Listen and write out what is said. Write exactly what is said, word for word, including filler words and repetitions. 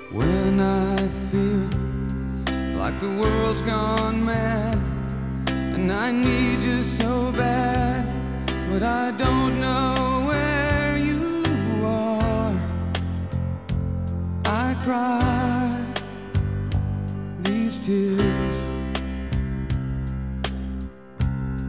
When I feel like the world's gone mad and I need you so bad, but I don't know where you are, I cry these tears